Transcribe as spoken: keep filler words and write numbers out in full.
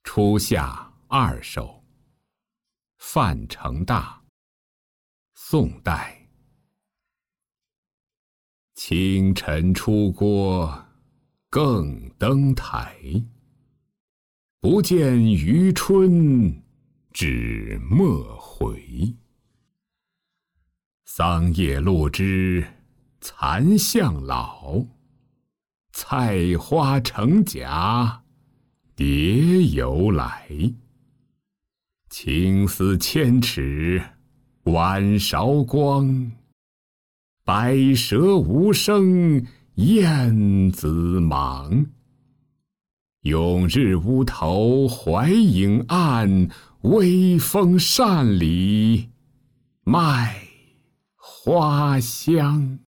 初夏二首，范成大，宋代。清晨出郭更登台，不见余春只没回。桑叶落枝残向老，菜花成荚蝶犹来。青丝千尺晚韶光，百舌无声燕子忙。永日乌头怀影暗，微风扇里卖花香。